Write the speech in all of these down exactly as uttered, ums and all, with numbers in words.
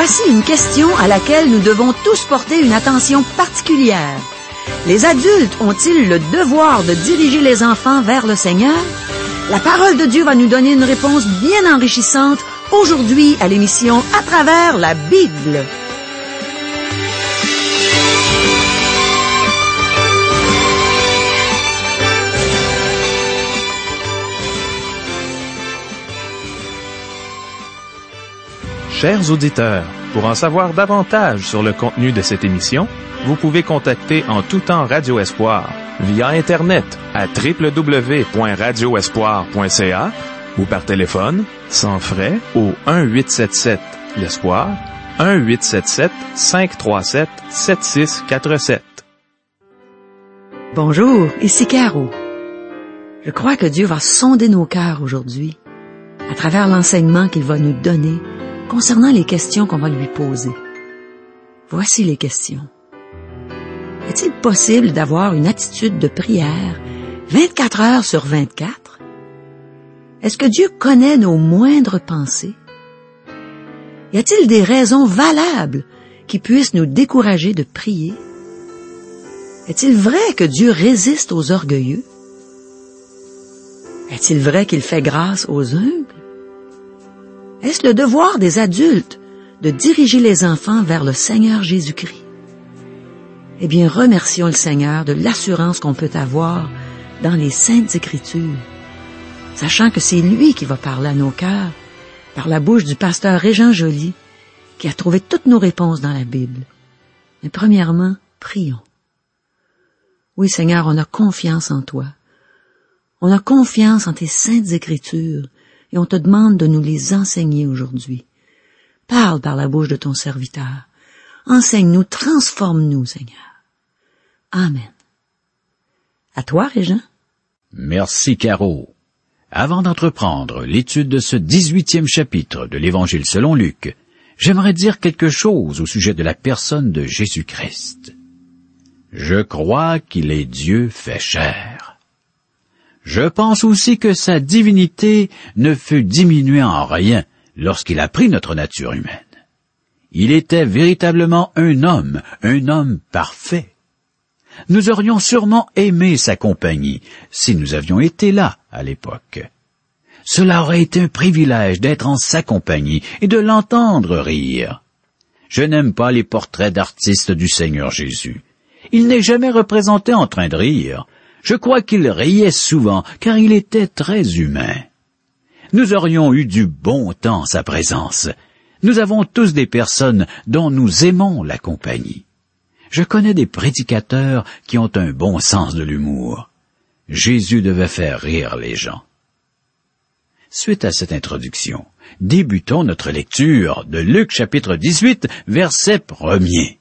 Voici une question à laquelle nous devons tous porter une attention particulière. Les adultes ont-ils le devoir de diriger les enfants vers le Seigneur? La parole de Dieu va nous donner une réponse bien enrichissante aujourd'hui à l'émission À travers la Bible. Chers auditeurs, pour en savoir davantage sur le contenu de cette émission, vous pouvez contacter en tout temps Radio Espoir via Internet à w w w point radio espoir point c a ou par téléphone, sans frais, au un huit sept sept l'Espoir, un huit sept sept cinq trois sept sept six quatre sept. Bonjour, ici Caro. Je crois que Dieu va sonder nos cœurs aujourd'hui à travers l'enseignement qu'il va nous donner concernant les questions qu'on va lui poser. Voici les questions. Est-il possible d'avoir une attitude de prière vingt-quatre heures sur vingt-quatre? Est-ce que Dieu connaît nos moindres pensées? Y a-t-il des raisons valables qui puissent nous décourager de prier? Est-il vrai que Dieu résiste aux orgueilleux? Est-il vrai qu'il fait grâce aux humbles? Est-ce le devoir des adultes de diriger les enfants vers le Seigneur Jésus-Christ? Eh bien, remercions le Seigneur de l'assurance qu'on peut avoir dans les Saintes Écritures, sachant que c'est lui qui va parler à nos cœurs par la bouche du pasteur Régent Joly, qui a trouvé toutes nos réponses dans la Bible. Mais premièrement, prions. Oui, Seigneur, on a confiance en toi. On a confiance en tes Saintes Écritures, et on te demande de nous les enseigner aujourd'hui. Parle par la bouche de ton serviteur. Enseigne-nous, transforme-nous, Seigneur. Amen. À toi, Régent. Merci, Caro. Avant d'entreprendre l'étude de ce dix-huitième chapitre de l'Évangile selon Luc, j'aimerais dire quelque chose au sujet de la personne de Jésus-Christ. Je crois qu'il est Dieu fait chair. Je pense aussi que sa divinité ne fut diminuée en rien lorsqu'il a pris notre nature humaine. Il était véritablement un homme, un homme parfait. Nous aurions sûrement aimé sa compagnie si nous avions été là à l'époque. Cela aurait été un privilège d'être en sa compagnie et de l'entendre rire. Je n'aime pas les portraits d'artistes du Seigneur Jésus. Il n'est jamais représenté en train de rire. Je crois qu'il riait souvent, car il était très humain. Nous aurions eu du bon temps en sa présence. Nous avons tous des personnes dont nous aimons la compagnie. Je connais des prédicateurs qui ont un bon sens de l'humour. Jésus devait faire rire les gens. Suite à cette introduction, débutons notre lecture de Luc chapitre dix-huit, verset premier.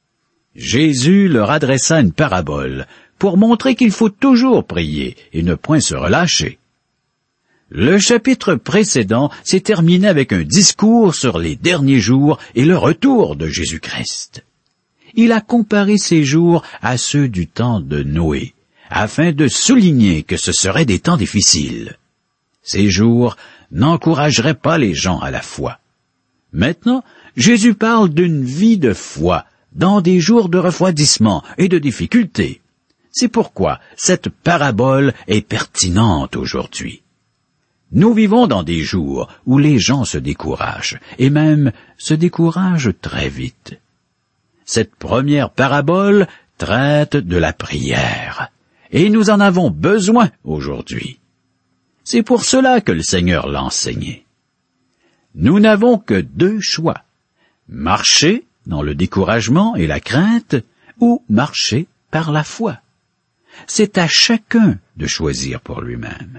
Jésus leur adressa une parabole pour montrer qu'il faut toujours prier et ne point se relâcher. Le chapitre précédent s'est terminé avec un discours sur les derniers jours et le retour de Jésus-Christ. Il a comparé ces jours à ceux du temps de Noé, afin de souligner que ce seraient des temps difficiles. Ces jours n'encourageraient pas les gens à la foi. Maintenant, Jésus parle d'une vie de foi dans des jours de refroidissement et de difficultés. C'est pourquoi cette parabole est pertinente aujourd'hui. Nous vivons dans des jours où les gens se découragent, et même se découragent très vite. Cette première parabole traite de la prière, et nous en avons besoin aujourd'hui. C'est pour cela que le Seigneur l'a enseigné. Nous n'avons que deux choix, marcher dans le découragement et la crainte, ou marcher par la foi. C'est à chacun de choisir pour lui-même.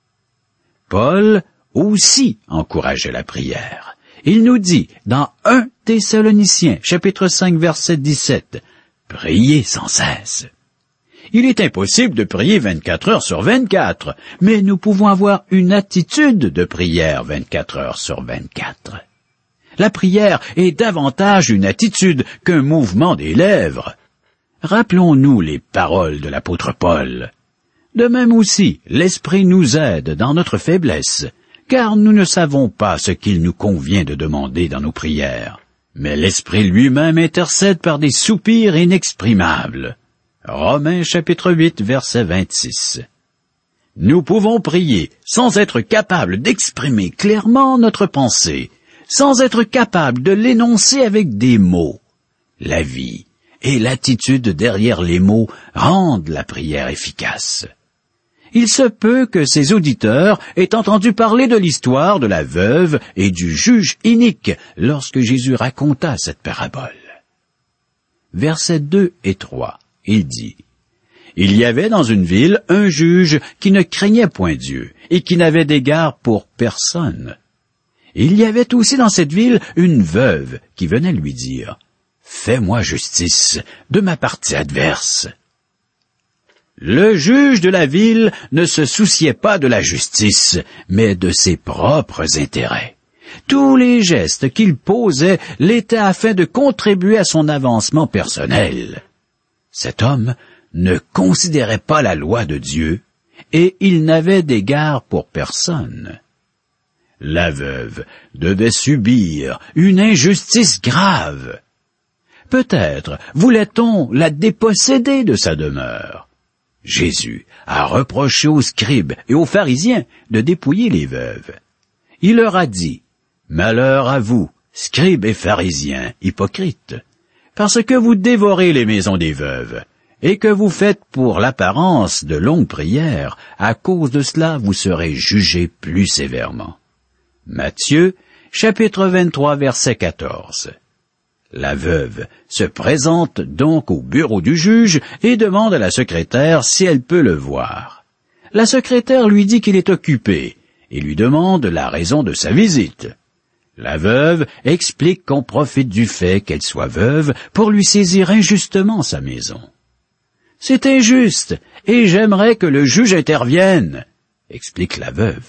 Paul aussi encourageait la prière. Il nous dit dans un Thessaloniciens, chapitre cinq, verset dix-sept, « Priez sans cesse ». Il est impossible de prier vingt-quatre heures sur vingt-quatre, mais nous pouvons avoir une attitude de prière vingt-quatre heures sur vingt-quatre. La prière est davantage une attitude qu'un mouvement des lèvres. Rappelons-nous les paroles de l'apôtre Paul. De même aussi, l'Esprit nous aide dans notre faiblesse, car nous ne savons pas ce qu'il nous convient de demander dans nos prières. mais l'Esprit lui-même intercède par des soupirs inexprimables. Romains chapitre huit, verset vingt-six. Nous pouvons prier sans être capables d'exprimer clairement notre pensée, sans être capables de l'énoncer avec des mots. La vie et l'attitude derrière les mots rendent la prière efficace. Il se peut que ses auditeurs aient entendu parler de l'histoire de la veuve et du juge inique lorsque Jésus raconta cette parabole. Versets deux et trois, il dit: Il y avait dans une ville un juge qui ne craignait point Dieu et qui n'avait d'égard pour personne. Il y avait aussi dans cette ville une veuve qui venait lui dire: Fais-moi justice de ma partie adverse. Le juge de la ville ne se souciait pas de la justice, mais de ses propres intérêts. Tous les gestes qu'il posait l'étaient afin de contribuer à son avancement personnel. Cet homme ne considérait pas la loi de Dieu, et il n'avait d'égard pour personne. La veuve devait subir une injustice grave. Peut-être voulait-on la déposséder de sa demeure. Jésus a reproché aux scribes et aux pharisiens de dépouiller les veuves. Il leur a dit: Malheur à vous, scribes et pharisiens, hypocrites, parce que vous dévorez les maisons des veuves, et que vous faites pour l'apparence de longues prières. À cause de cela, vous serez jugés plus sévèrement. Matthieu, chapitre vingt-trois, verset quatorze. La veuve se présente donc au bureau du juge et demande à la secrétaire si elle peut le voir. La secrétaire lui dit qu'il est occupé et lui demande la raison de sa visite. La veuve explique qu'on profite du fait qu'elle soit veuve pour lui saisir injustement sa maison. « C'est injuste, et j'aimerais que le juge intervienne, » explique la veuve.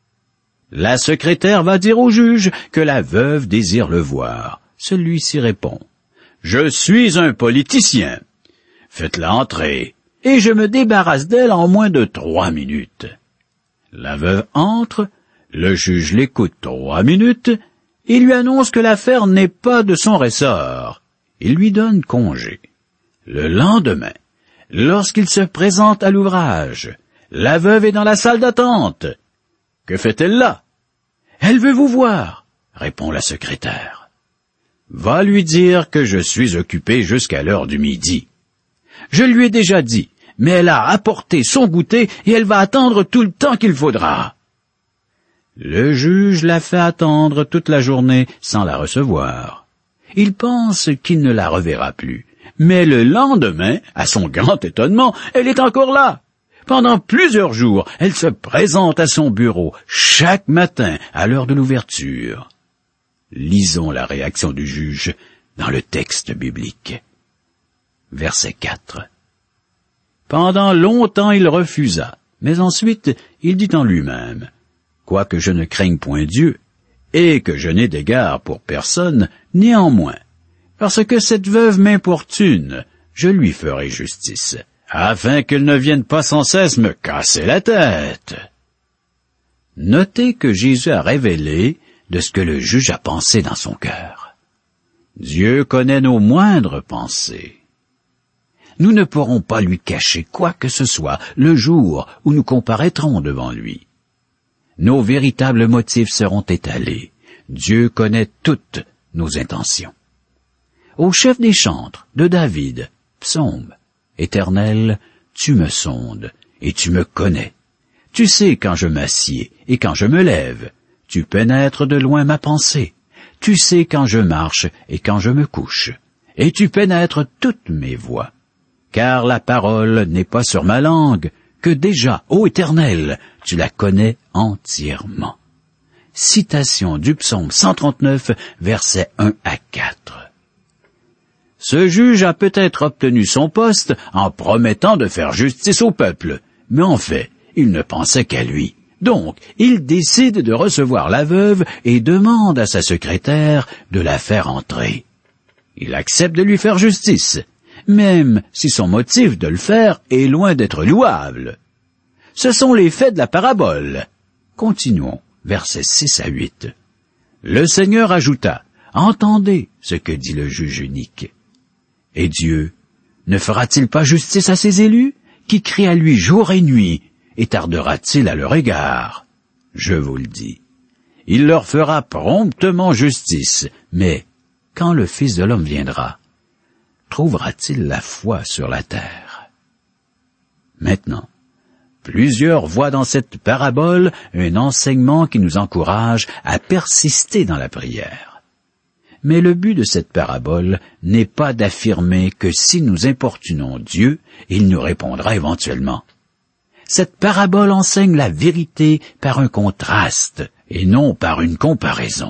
La secrétaire va dire au juge que la veuve désire le voir. Celui-ci répond: « Je suis un politicien. Faites-la entrer, et je me débarrasse d'elle en moins de trois minutes. » La veuve entre, le juge l'écoute trois minutes, et lui annonce que l'affaire n'est pas de son ressort. Il lui donne congé. Le lendemain, lorsqu'il se présente à l'ouvrage, la veuve est dans la salle d'attente. « Que fait-elle là? »« Elle veut vous voir, » répond la secrétaire. « Va lui dire que je suis occupé jusqu'à l'heure du midi. »« Je lui ai déjà dit, mais elle a apporté son goûter et elle va attendre tout le temps qu'il faudra. » Le juge la fait attendre toute la journée sans la recevoir. Il pense qu'il ne la reverra plus, mais le lendemain, à son grand étonnement, elle est encore là. Pendant plusieurs jours, elle se présente à son bureau chaque matin à l'heure de l'ouverture. Lisons la réaction du juge dans le texte biblique. Verset quatre. Pendant longtemps il refusa, mais ensuite il dit en lui-même: Quoique je ne craigne point Dieu, et que je n'ai d'égard pour personne, néanmoins, parce que cette veuve m'importune, je lui ferai justice, afin qu'elle ne vienne pas sans cesse me casser la tête. Notez que Jésus a révélé de ce que le juge a pensé dans son cœur. Dieu connaît nos moindres pensées. Nous ne pourrons pas lui cacher quoi que ce soit le jour où nous comparaîtrons devant lui. Nos véritables motifs seront étalés. Dieu connaît toutes nos intentions. Au chef des chantres de David, psaume: Éternel, tu me sondes et tu me connais. Tu sais quand je m'assieds et quand je me lève. Tu pénètres de loin ma pensée. Tu sais quand je marche et quand je me couche. Et tu pénètres toutes mes voies. Car la parole n'est pas sur ma langue, que déjà, ô Éternel, tu la connais entièrement. Citation du psaume cent trente-neuf, versets un à quatre. Ce juge a peut-être obtenu son poste en promettant de faire justice au peuple, mais en fait, il ne pensait qu'à lui. Donc, il décide de recevoir la veuve et demande à sa secrétaire de la faire entrer. Il accepte de lui faire justice, même si son motif de le faire est loin d'être louable. Ce sont les faits de la parabole. Continuons, versets six à huit. Le Seigneur ajouta: « Entendez ce que dit le juge unique. Et Dieu ne fera-t-il pas justice à ses élus, qui crient à lui jour et nuit, et tardera-t-il à leur égard? Je vous le dis, il leur fera promptement justice, mais quand le Fils de l'homme viendra, trouvera-t-il la foi sur la terre? Maintenant, plusieurs voient dans cette parabole un enseignement qui nous encourage à persister dans la prière. Mais le but de cette parabole n'est pas d'affirmer que si nous importunons Dieu, il nous répondra éventuellement. Cette parabole enseigne la vérité par un contraste et non par une comparaison.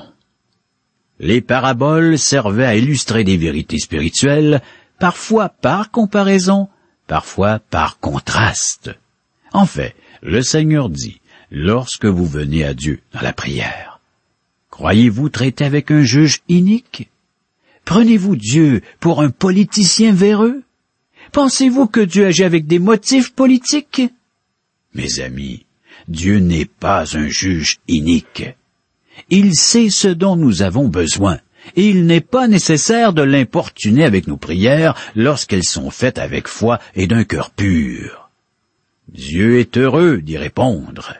Les paraboles servaient à illustrer des vérités spirituelles, parfois par comparaison, parfois par contraste. En fait, le Seigneur dit, lorsque vous venez à Dieu dans la prière, croyez-vous traiter avec un juge inique? Prenez-vous Dieu pour un politicien véreux? Pensez-vous que Dieu agit avec des motifs politiques? Mes amis, Dieu n'est pas un juge inique. Il sait ce dont nous avons besoin, et il n'est pas nécessaire de l'importuner avec nos prières lorsqu'elles sont faites avec foi et d'un cœur pur. Dieu est heureux d'y répondre.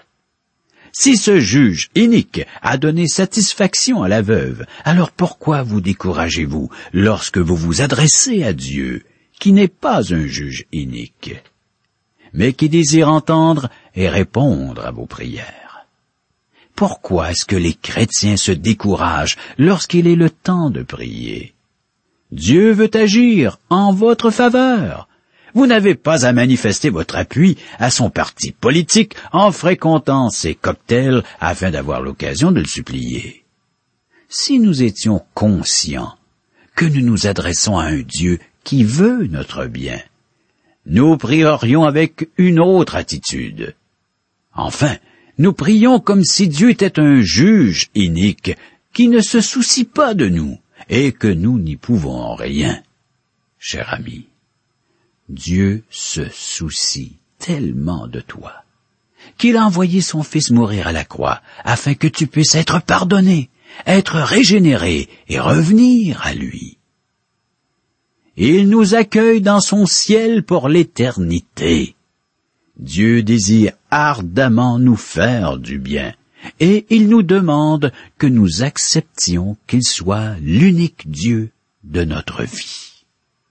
Si ce juge inique a donné satisfaction à la veuve, alors pourquoi vous découragez-vous lorsque vous vous adressez à Dieu, qui n'est pas un juge inique, mais qui désire entendre et répondre à vos prières? Pourquoi est-ce que les chrétiens se découragent lorsqu'il est le temps de prier? Dieu veut agir en votre faveur. Vous n'avez pas à manifester votre appui à son parti politique en fréquentant ses cocktails afin d'avoir l'occasion de le supplier. Si nous étions conscients que nous nous adressons à un Dieu qui veut notre bien, nous prierions avec une autre attitude. Enfin, nous prions comme si Dieu était un juge inique qui ne se soucie pas de nous et que nous n'y pouvons rien. Cher ami, Dieu se soucie tellement de toi qu'il a envoyé son Fils mourir à la croix afin que tu puisses être pardonné, être régénéré et revenir à lui. Il nous accueille dans son ciel pour l'éternité. Dieu désire ardemment nous faire du bien, et il nous demande que nous acceptions qu'il soit l'unique Dieu de notre vie.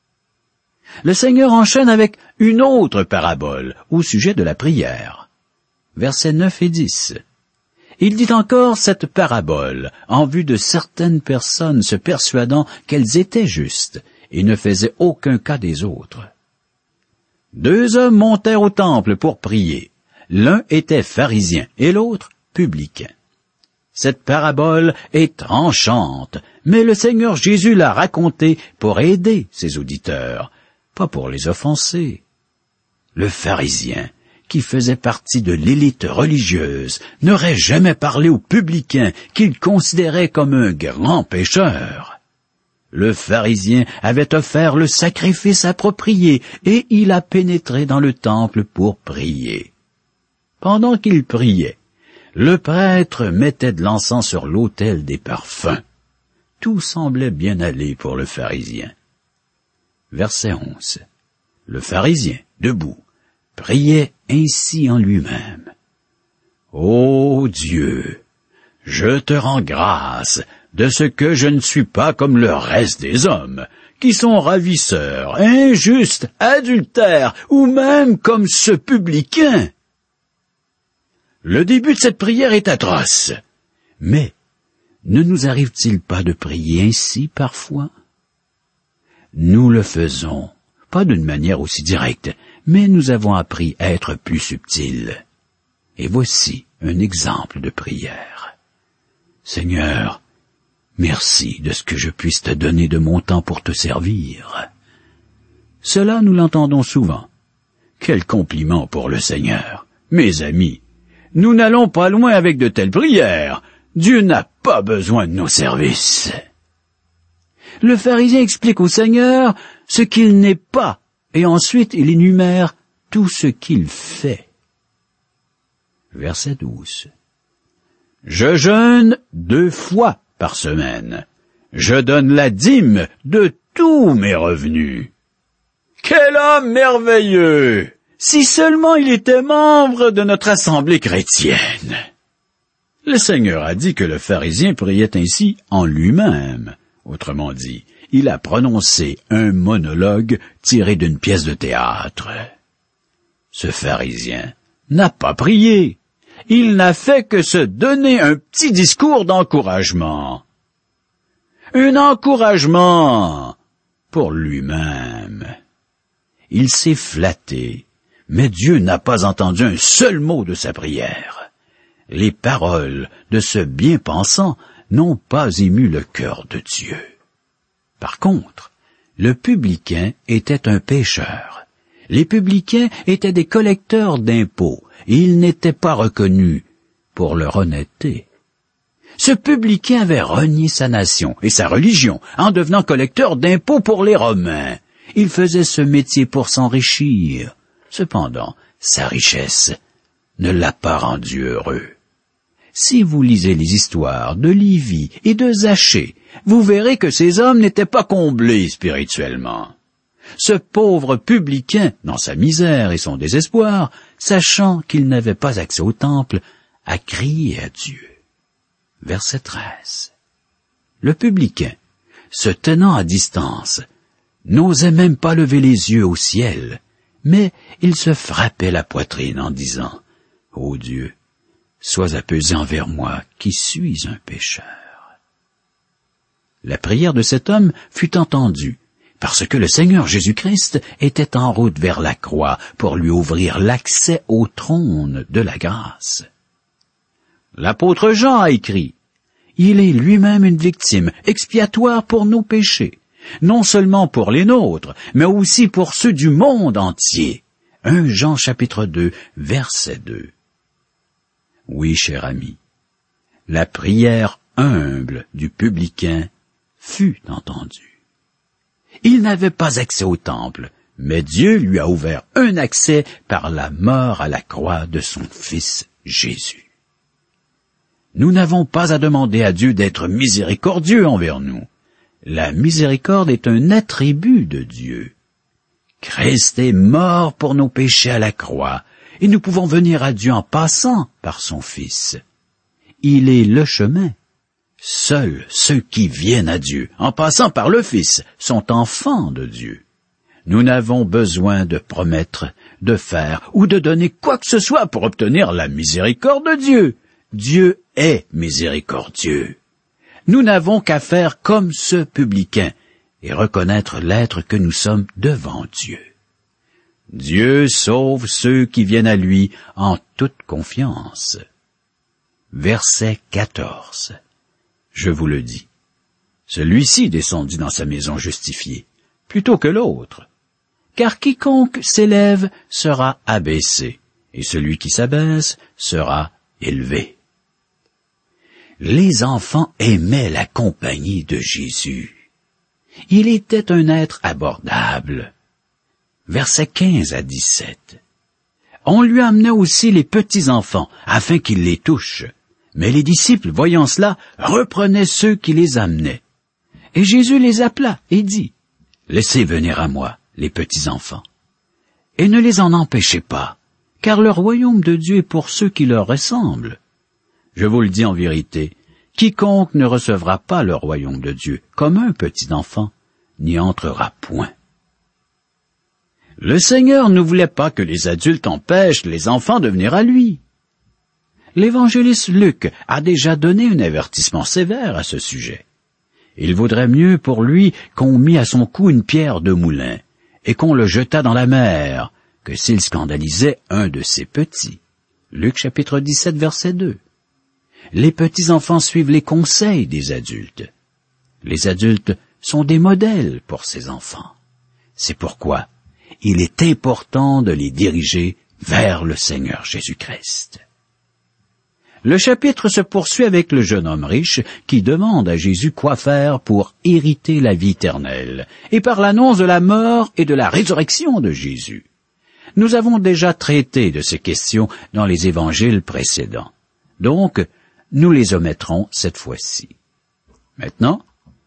Le Seigneur enchaîne avec une autre parabole au sujet de la prière. Versets neuf et dix. Il dit encore cette parabole en vue de certaines personnes se persuadant qu'elles étaient justes et ne faisaient aucun cas des autres. Deux hommes montèrent au temple pour prier. L'un était pharisien et l'autre publicain. Cette parabole est tranchante, mais le Seigneur Jésus l'a racontée pour aider ses auditeurs, pas pour les offenser. Le pharisien, qui faisait partie de l'élite religieuse, n'aurait jamais parlé au publicain qu'il considérait comme un grand pécheur. Le pharisien avait offert le sacrifice approprié et il a pénétré dans le temple pour prier. Pendant qu'il priait, le prêtre mettait de l'encens sur l'autel des parfums. Tout semblait bien aller pour le pharisien. Verset onze. Le pharisien, debout, priait ainsi en lui-même. « Ô Dieu, je te rends grâce de ce que je ne suis pas comme le reste des hommes, qui sont ravisseurs, injustes, adultères, ou même comme ce publicain. » Le début de cette prière est atroce. Mais ne nous arrive-t-il pas de prier ainsi parfois? Nous le faisons, pas d'une manière aussi directe, mais nous avons appris à être plus subtils. Et voici un exemple de prière. Seigneur, merci de ce que je puisse te donner de mon temps pour te servir. Cela, nous l'entendons souvent. Quel compliment pour le Seigneur. Mes amis, nous n'allons pas loin avec de telles prières. Dieu n'a pas besoin de nos services. Le pharisien explique au Seigneur ce qu'il n'est pas, et ensuite il énumère tout ce qu'il fait. Verset douze. Je jeûne deux fois par semaine. Je donne la dîme de tous mes revenus. » Quel homme merveilleux! Si seulement il était membre de notre assemblée chrétienne! Le Seigneur a dit que le pharisien priait ainsi en lui-même. Autrement dit, il a prononcé un monologue tiré d'une pièce de théâtre. Ce pharisien n'a pas prié. Il n'a fait que se donner un petit discours d'encouragement. Un encouragement pour lui-même. Il s'est flatté, mais Dieu n'a pas entendu un seul mot de sa prière. Les paroles de ce bien-pensant n'ont pas ému le cœur de Dieu. Par contre, le publicain était un pécheur. Les publicains étaient des collecteurs d'impôts, et ils n'étaient pas reconnus pour leur honnêteté. Ce publicain avait renié sa nation et sa religion en devenant collecteur d'impôts pour les Romains. Il faisait ce métier pour s'enrichir. Cependant, sa richesse ne l'a pas rendu heureux. Si vous lisez les histoires de Lévi et de Zachée, vous verrez que ces hommes n'étaient pas comblés spirituellement. Ce pauvre publicain, dans sa misère et son désespoir, sachant qu'il n'avait pas accès au temple, a crié à Dieu. Verset treize. Le publicain, se tenant à distance, n'osait même pas lever les yeux au ciel, mais il se frappait la poitrine en disant « Ô Dieu, sois apaisé envers moi, qui suis un pécheur. » La prière de cet homme fut entendue, parce que le Seigneur Jésus-Christ était en route vers la croix pour lui ouvrir l'accès au trône de la grâce. L'apôtre Jean a écrit « Il est lui-même une victime expiatoire pour nos péchés, non seulement pour les nôtres, mais aussi pour ceux du monde entier. » premier Jean chapitre deux, verset deux. Oui, cher ami, la prière humble du publicain fut entendue. Il n'avait pas accès au temple, mais Dieu lui a ouvert un accès par la mort à la croix de son Fils Jésus. Nous n'avons pas à demander à Dieu d'être miséricordieux envers nous. La miséricorde est un attribut de Dieu. Christ est mort pour nos péchés à la croix, et nous pouvons venir à Dieu en passant par son Fils. Il est le chemin. Seuls ceux qui viennent à Dieu en passant par le Fils sont enfants de Dieu. Nous n'avons besoin de promettre, de faire ou de donner quoi que ce soit pour obtenir la miséricorde de Dieu. Dieu est miséricordieux. Nous n'avons qu'à faire comme ce publicain et reconnaître l'être que nous sommes devant Dieu. Dieu sauve ceux qui viennent à lui en toute confiance. Verset quatorze. Je vous le dis, celui-ci descendit dans sa maison justifié, plutôt que l'autre. Car quiconque s'élève sera abaissé, et celui qui s'abaisse sera élevé. Les enfants aimaient la compagnie de Jésus. Il était un être abordable. Versets quinze à dix-sept. On lui amenait aussi les petits-enfants, afin qu'ils les touchent. Mais les disciples, voyant cela, reprenaient ceux qui les amenaient. Et Jésus les appela et dit, « Laissez venir à moi les petits-enfants, et ne les en empêchez pas, car le royaume de Dieu est pour ceux qui leur ressemblent. Je vous le dis en vérité, quiconque ne recevra pas le royaume de Dieu comme un petit enfant, n'y entrera point. » Le Seigneur ne voulait pas que les adultes empêchent les enfants de venir à lui. L'évangéliste Luc a déjà donné un avertissement sévère à ce sujet. Il vaudrait mieux pour lui qu'on mît à son cou une pierre de moulin et qu'on le jetât dans la mer que s'il scandalisait un de ses petits. Luc chapitre dix-sept, verset deux. Les petits-enfants suivent les conseils des adultes. Les adultes sont des modèles pour ces enfants. C'est pourquoi il est important de les diriger vers le Seigneur Jésus-Christ. Le chapitre se poursuit avec le jeune homme riche qui demande à Jésus quoi faire pour hériter la vie éternelle, et par l'annonce de la mort et de la résurrection de Jésus. Nous avons déjà traité de ces questions dans les évangiles précédents. Donc, nous les omettrons cette fois-ci. Maintenant,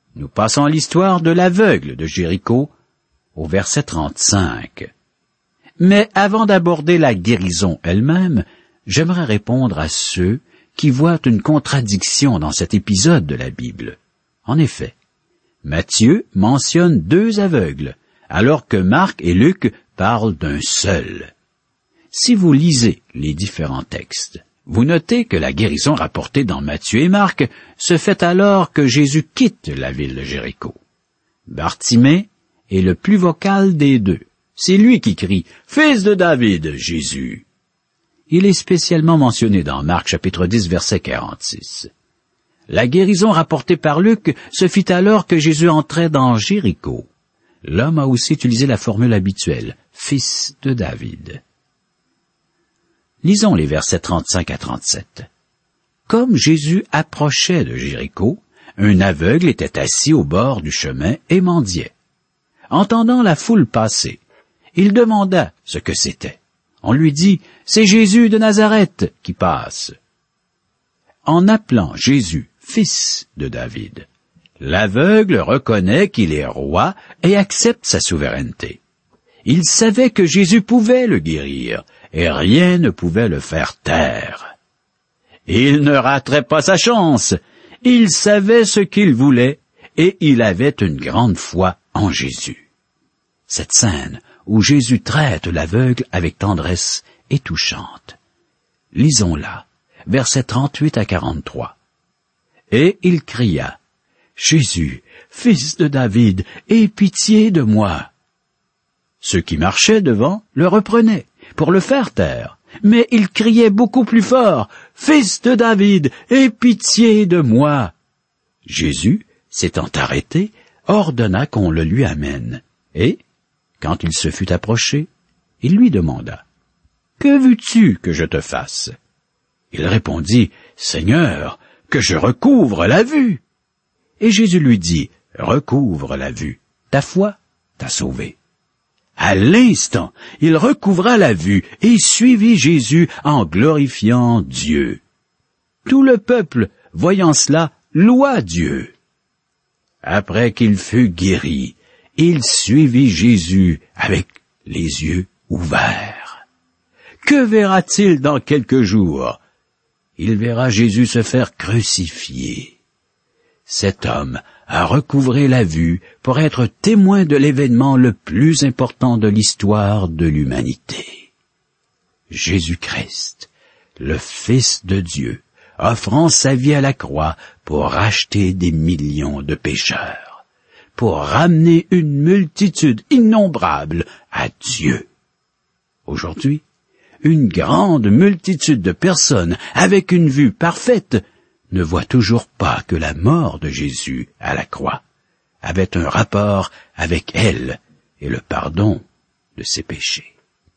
Nous passons à l'histoire de l'aveugle de Jéricho, au verset trente-cinq. Mais avant d'aborder la guérison elle-même, j'aimerais répondre à ceux qui voient une contradiction dans cet épisode de la Bible. En effet, Matthieu mentionne deux aveugles, alors que Marc et Luc parlent d'un seul. Si vous lisez les différents textes, vous notez que la guérison rapportée dans Matthieu et Marc se fait alors que Jésus quitte la ville de Jéricho. Bartimée est le plus vocal des deux. C'est lui qui crie « Fils de David, Jésus !» Il est spécialement mentionné dans Marc chapitre dix, verset quarante-six. La guérison rapportée par Luc se fit alors que Jésus entrait dans Jéricho. L'homme a aussi utilisé la formule habituelle « Fils de David ». Lisons les versets trente-cinq à trente-sept. Comme Jésus approchait de Jéricho, un aveugle était assis au bord du chemin et mendiait. Entendant la foule passer, il demanda ce que c'était. On lui dit, « C'est Jésus de Nazareth qui passe. » En appelant Jésus fils de David, l'aveugle reconnaît qu'il est roi et accepte sa souveraineté. Il savait que Jésus pouvait le guérir et rien ne pouvait le faire taire. Il ne raterait pas sa chance. Il savait ce qu'il voulait et il avait une grande foi en Jésus. Cette scène où Jésus traite l'aveugle avec tendresse est touchante. Lisons-la, versets trente-huit à quarante-trois. Et il cria, « Jésus, fils de David, aie pitié de moi. » Ceux qui marchaient devant le reprenaient pour le faire taire, mais il criait beaucoup plus fort, « Fils de David, aie pitié de moi. » Jésus, s'étant arrêté, ordonna qu'on le lui amène, et, quand il se fut approché, il lui demanda, « Que veux-tu que je te fasse? » Il répondit, « Seigneur, que je recouvre la vue. » Et Jésus lui dit, « Recouvre la vue, ta foi t'a sauvé. » À l'instant, il recouvra la vue et suivit Jésus en glorifiant Dieu. Tout le peuple, voyant cela, loua Dieu. Après qu'il fut guéri, il suivit Jésus avec les yeux ouverts. Que verra-t-il dans quelques jours? Il verra Jésus se faire crucifier. Cet homme a recouvré la vue pour être témoin de l'événement le plus important de l'histoire de l'humanité. Jésus-Christ, le Fils de Dieu, offrant sa vie à la croix pour racheter des millions de pécheurs, pour ramener une multitude innombrable à Dieu. Aujourd'hui, une grande multitude de personnes avec une vue parfaite ne voient toujours pas que la mort de Jésus à la croix avait un rapport avec elle et le pardon de ses péchés.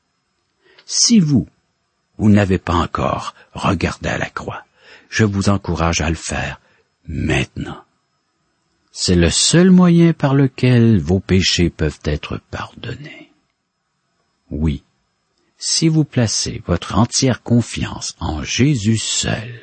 Si vous, vous n'avez pas encore regardé à la croix, je vous encourage à le faire maintenant. C'est le seul moyen par lequel vos péchés peuvent être pardonnés. Oui, si vous placez votre entière confiance en Jésus seul,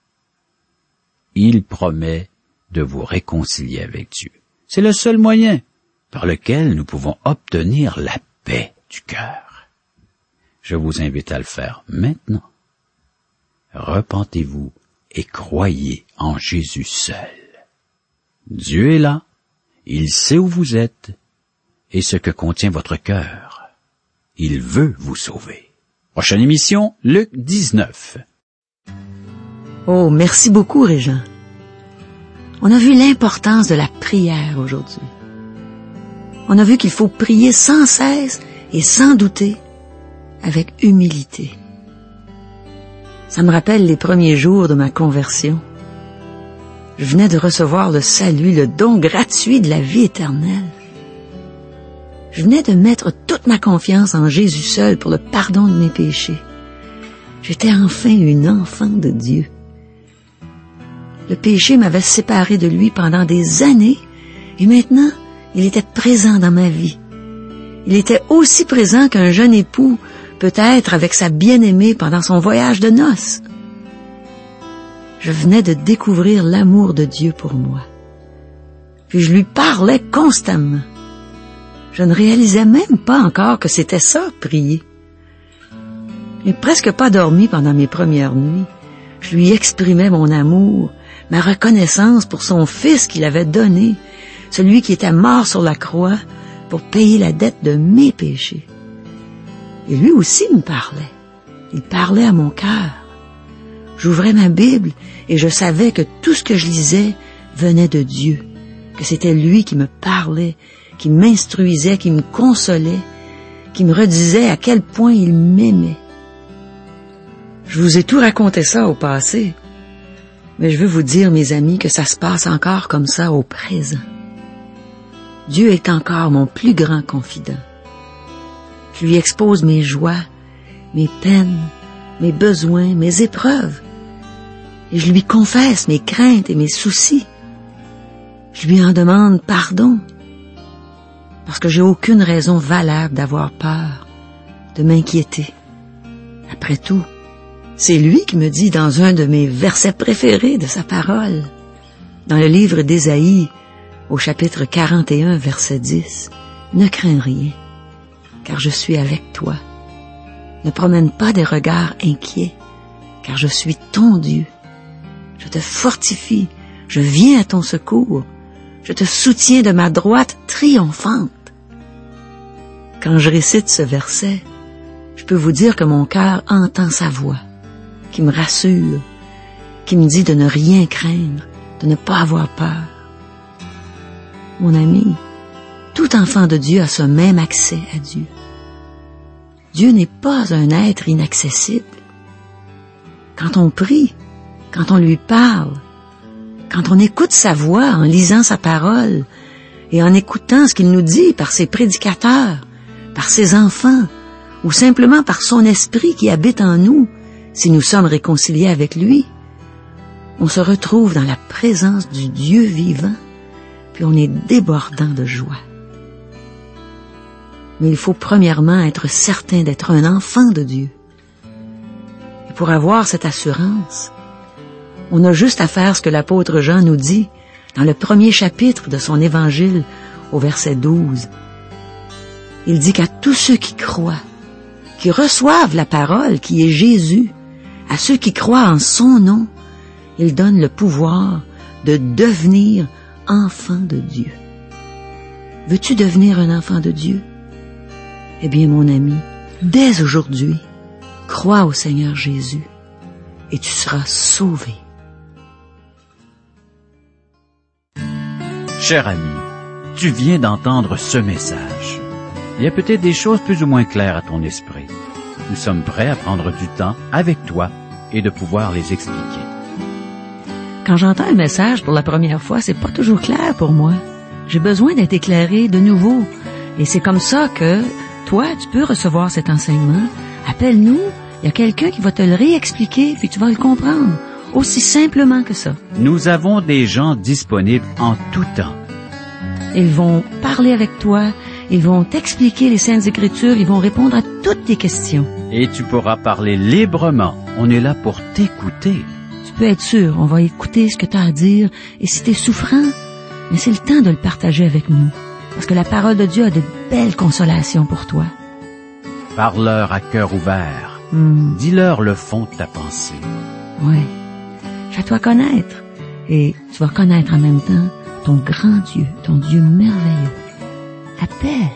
il promet de vous réconcilier avec Dieu. C'est le seul moyen par lequel nous pouvons obtenir la paix du cœur. Je vous invite à le faire maintenant. Repentez-vous et croyez en Jésus seul. Dieu est là, il sait où vous êtes et ce que contient votre cœur. Il veut vous sauver. Prochaine émission, Luc dix-neuf. Oh, merci beaucoup, Régent. On a vu l'importance de la prière aujourd'hui. On a vu qu'il faut prier sans cesse et sans douter, avec humilité. Ça me rappelle les premiers jours de ma conversion. Je venais de recevoir le salut, le don gratuit de la vie éternelle. Je venais de mettre toute ma confiance en Jésus seul pour le pardon de mes péchés. J'étais enfin une enfant de Dieu. Le péché m'avait séparé de lui pendant des années et maintenant, il était présent dans ma vie. Il était aussi présent qu'un jeune époux peut être avec sa bien-aimée pendant son voyage de noces. Je venais de découvrir l'amour de Dieu pour moi. puis je lui parlais constamment. Je ne réalisais même pas encore que c'était ça, prier. Je n'ai presque pas dormi pendant mes premières nuits. Je lui exprimais mon amour, ma reconnaissance pour son Fils qu'il avait donné, celui qui était mort sur la croix pour payer la dette de mes péchés. Et lui aussi me parlait. Il parlait à mon cœur. J'ouvrais ma Bible et je savais que tout ce que je lisais venait de Dieu, que c'était lui qui me parlait, qui m'instruisait, qui me consolait, qui me redisait à quel point il m'aimait. Je vous ai tout raconté ça au passé, mais je veux vous dire, mes amis, que ça se passe encore comme ça au présent. Dieu est encore mon plus grand confident. Je lui expose mes joies, mes peines, mes besoins, mes épreuves, et je lui confesse mes craintes et mes soucis. Je lui en demande pardon, parce que j'ai aucune raison valable d'avoir peur, de m'inquiéter. Après tout, c'est lui qui me dit dans un de mes versets préférés de sa parole, dans le livre d'Ésaïe, au chapitre quarante et un, verset dix, « Ne crains rien, car je suis avec toi. Ne promène pas des regards inquiets, car je suis ton Dieu. Je te fortifie, je viens à ton secours, je te soutiens de ma droite triomphante. » Quand je récite ce verset, je peux vous dire que mon cœur entend sa voix, qui me rassure, qui me dit de ne rien craindre, de ne pas avoir peur. Mon ami, tout enfant de Dieu a ce même accès à Dieu. Dieu n'est pas un être inaccessible. Quand on prie, quand on lui parle, quand on écoute sa voix en lisant sa parole et en écoutant ce qu'il nous dit par ses prédicateurs, par ses enfants ou simplement par son esprit qui habite en nous, si nous sommes réconciliés avec lui, on se retrouve dans la présence du Dieu vivant, puis on est débordant de joie. Mais il faut premièrement être certain d'être un enfant de Dieu. Et pour avoir cette assurance, on a juste à faire ce que l'apôtre Jean nous dit dans le premier chapitre de son évangile au verset douze. Il dit qu'à tous ceux qui croient, qui reçoivent la parole qui est Jésus, à ceux qui croient en son nom, il donne le pouvoir de devenir enfant de Dieu. Veux-tu devenir un enfant de Dieu? Eh bien, mon ami, dès aujourd'hui, crois au Seigneur Jésus et tu seras sauvé. Cher ami, tu viens d'entendre ce message. Il y a peut-être des choses plus ou moins claires à ton esprit. Nous sommes prêts à prendre du temps avec toi et de pouvoir les expliquer. Quand j'entends un message pour la première fois, c'est pas toujours clair pour moi. J'ai besoin d'être éclairé de nouveau. Et c'est comme ça que toi, tu peux recevoir cet enseignement. Appelle-nous, il y a quelqu'un qui va te le réexpliquer, puis tu vas le comprendre. Aussi simplement que ça. Nous avons des gens disponibles en tout temps. Ils vont parler avec toi, ils vont t'expliquer les Saintes Écritures, ils vont répondre à toutes tes questions. Et tu pourras parler librement. On est là pour t'écouter. Tu peux être sûr, on va écouter ce que tu as à dire, et si tu es souffrant, mais c'est le temps de le partager avec nous, parce que la parole de Dieu a de belles consolations pour toi. Parle-leur à cœur ouvert. Mm. Dis-leur le fond de ta pensée. Oui. Fais-toi connaître, et tu vas connaître en même temps ton grand Dieu, ton Dieu merveilleux. Appelle.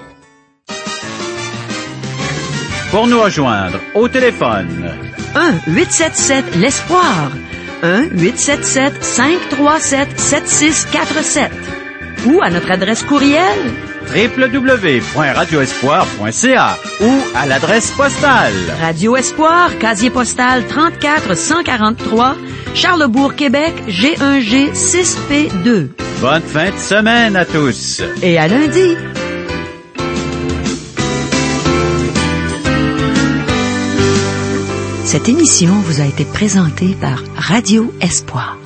Pour nous rejoindre, au téléphone. un huit sept sept l'espoir. un huit sept sept cinq trois sept sept six quatre sept. Ou à notre adresse courriel w w w point radio espoir point c a ou à l'adresse postale. Radio Espoir, casier postal trente-quatre cent quarante-trois, Charlesbourg, Québec, G un G six P deux. Bonne fin de semaine à tous. Et à lundi. Cette émission vous a été présentée par Radio Espoir.